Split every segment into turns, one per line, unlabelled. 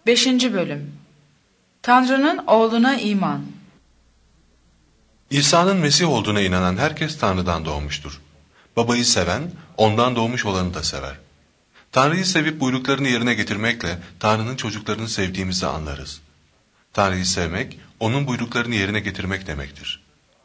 5. Bölüm. Tanrı'nın oğluna iman.
İsa'nın Mesih olduğuna inanan herkes Tanrı'dan doğmuştur. Babayı seven, ondan doğmuş olanı da sever. Tanrı'yı sevip buyruklarını yerine getirmekle Tanrı'nın çocuklarını sevdiğimizi anlarız. Tanrı'yı sevmek, onun buyruklarını yerine getirmek demektir.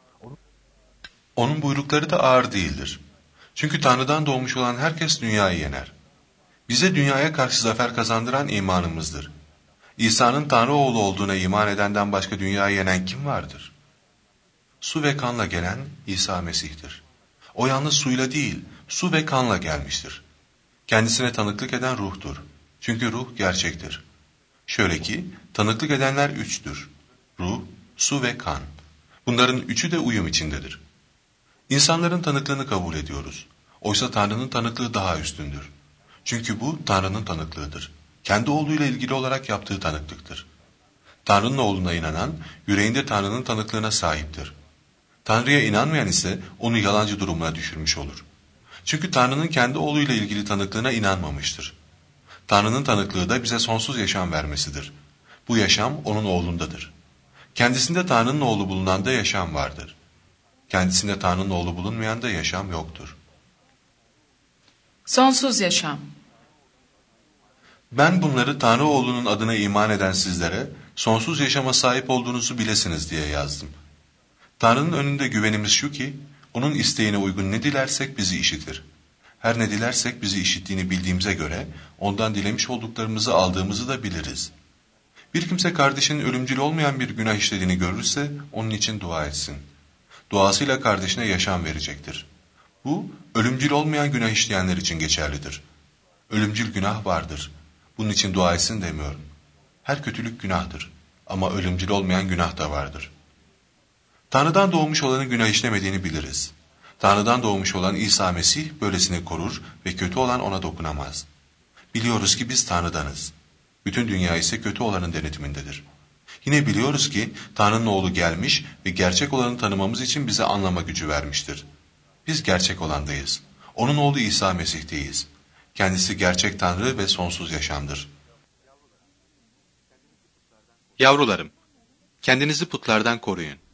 Onun buyrukları da ağır değildir. Çünkü Tanrı'dan doğmuş olan herkes dünyayı yener. Bize dünyaya karşı zafer kazandıran imanımızdır. İsa'nın Tanrı oğlu olduğuna iman edenden başka dünyayı yenen kim vardır? Su ve kanla gelen İsa Mesih'tir. O yalnız suyla değil, su ve kanla gelmiştir. Kendisine tanıklık eden ruhtur. Çünkü ruh gerçektir. Şöyle ki, tanıklık edenler üçtür. Ruh, su ve kan. Bunların üçü de uyum içindedir. İnsanların tanıklığını kabul ediyoruz. Oysa Tanrı'nın tanıklığı daha üstündür. Çünkü bu Tanrı'nın tanıklığıdır. Kendi oğluyla ilgili olarak yaptığı tanıklıktır. Tanrı'nın oğluna inanan, yüreğinde Tanrı'nın tanıklığına sahiptir. Tanrı'ya inanmayan ise onu yalancı durumuna düşürmüş olur. Çünkü Tanrı'nın kendi oğluyla ilgili tanıklığına inanmamıştır. Tanrı'nın tanıklığı da bize sonsuz yaşam vermesidir. Bu yaşam onun oğlundadır. Kendisinde Tanrı'nın oğlu bulunan da yaşam vardır. Kendisinde Tanrı'nın oğlu bulunmayan da yaşam yoktur.
Sonsuz yaşam.
Ben bunları Tanrı oğlunun adına iman eden sizlere sonsuz yaşama sahip olduğunuzu bilesiniz diye yazdım. Tanrı'nın önünde güvenimiz şu ki, onun isteğine uygun ne dilersek bizi işitir. Her ne dilersek bizi işittiğini bildiğimize göre, ondan dilemiş olduklarımızı aldığımızı da biliriz. Bir kimse kardeşinin ölümcül olmayan bir günah işlediğini görürse, onun için dua etsin. Duasıyla kardeşine yaşam verecektir. Bu, ölümcül olmayan günah işleyenler için geçerlidir. Ölümcül günah vardır. Bunun için dua etsin demiyorum. Her kötülük günahtır. Ama ölümcül olmayan günah da vardır. Tanrı'dan doğmuş olanın günah işlemediğini biliriz. Tanrı'dan doğmuş olan İsa Mesih böylesini korur ve kötü olan ona dokunamaz. Biliyoruz ki biz Tanrı'danız. Bütün dünya ise kötü olanın denetimindedir. Yine biliyoruz ki Tanrı'nın oğlu gelmiş ve gerçek olanı tanımamız için bize anlama gücü vermiştir. Biz gerçek olandayız. Onun oğlu İsa Mesih'teyiz. Kendisi gerçek Tanrı ve sonsuz yaşamdır.
Yavrularım, kendinizi putlardan koruyun.